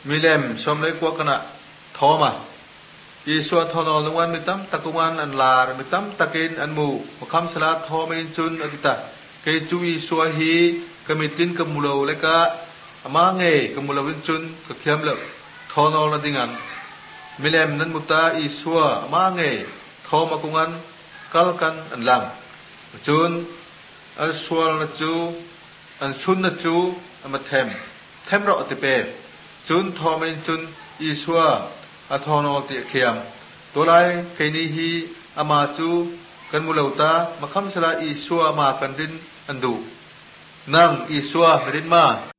มิเลมชมเลยกว่ากันอะทอมาอีสัวทอนอลงวันมิตั้มตะกุวันอันลามิตั้มตะเกนอันมูมคำสลัดทอมินจุนอติตาเกจูอีสัวฮีกมิตินกมุลาวเลกะอามาเงยกมุลาวินจุนกเขียมเลทอนอลนดิงันมิเลมนั้นมุตตาอีสัวอามาเงยทอมากุงันกัลกันอันลังจุนอันสัวนัจูอันชุนนัจูอันมาเทมรอติเปจุนทอมินจุนอีสัวอาทอนอติเขียมตัวไรเคนีฮีอามาจูกันมุลาวตามคำสลาอีสัวมากันดินอันดูนั่งอีสัวเรินมา